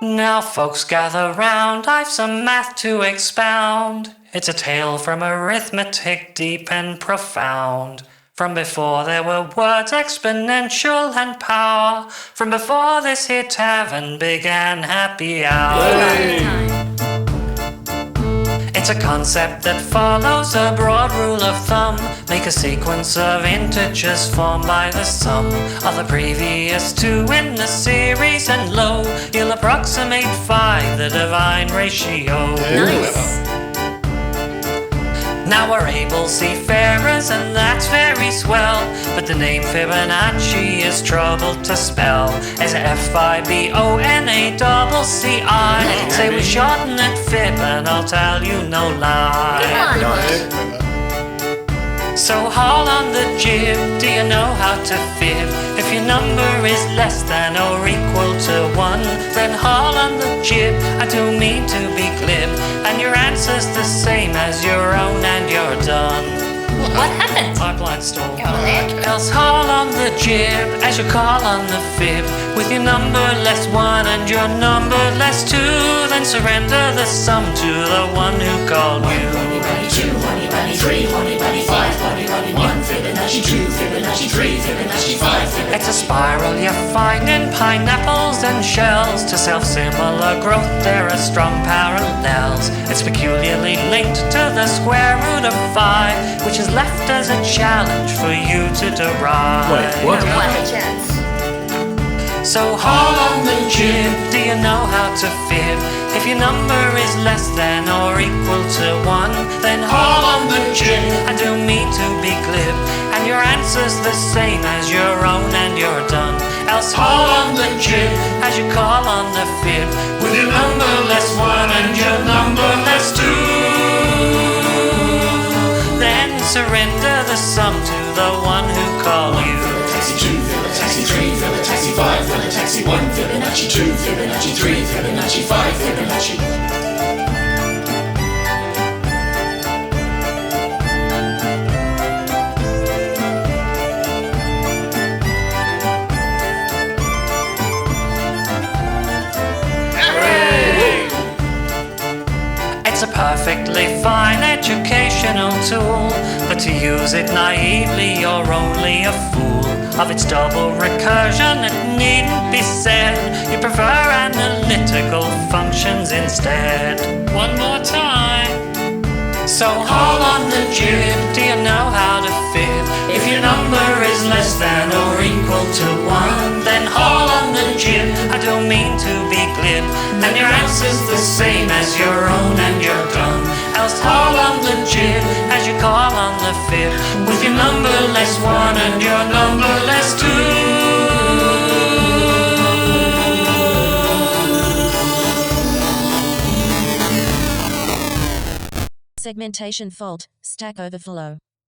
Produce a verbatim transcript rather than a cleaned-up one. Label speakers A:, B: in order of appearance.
A: Now folks gather round, I've some math to expound. It's a tale from arithmetic deep and profound. From before there were words exponential and power. From before this here tavern began happy hour.
B: Hey.
A: It's a concept that follows a broad rule of thumb. Make a sequence of integers formed by the sum of the previous two in the series, and lo, you'll approximate five, the divine ratio.
B: Nice.
A: Now we're able seafarers, and that's very swell. But the name Fibonacci is trouble to spell. As F I B O N A double C I. Say we shorten it Fib, and I'll tell you no lie. So haul on the jib, do you know how to fib? If your number is less than or equal to one, then haul on the jib, I do mean to be glib. And your answer's the same as your own, and you're done.
C: What happened?
A: Pipeline stall.
C: Got it.
A: Else haul on the jib as you call on the fib. With your number less one and your number less two, then surrender the sum to the one who called you.
D: Honey bunny two, honey bunny three, honey bunny five, honey bunny one, Fibonacci two, Fibonacci three, Fibonacci five, Fibonacci.
A: It's a spiral you find in pineapples and shells. To self-similar growth there are strong parallels. It's peculiarly linked to the square root of five, which is left as a challenge for you to derive.
B: Wait, what?
C: What a chance.
A: So haul on the jib, do you know how to fib? If your number is less than or equal to one, then haul on the jib, I do mean to be glib. And your answer's the same as your own, and you're done. Else haul on the jib as you call on the fib. With your number less one and your number less two, then surrender the sum to the one who called you.
D: Fibonacci two, Fibonacci three, Fibonacci five, Fibonacci one, Fibonacci two, Fibonacci three, Fibonacci five, Fibonacci.
A: It's a perfectly fine educational tool, but to use it naively you're only a fool. Of its double recursion it needn't be said, you prefer analytical functions instead. One more time. So haul on the jib, do you know how to fib? If your number is less than or equal to one, then haul on the jib, I don't mean to be glib. And your answer's the same as your own, and you're done. Else haul on the jib as you call on the fib. With your number less one and your number less two.
E: Segmentation fault, Stack Overflow.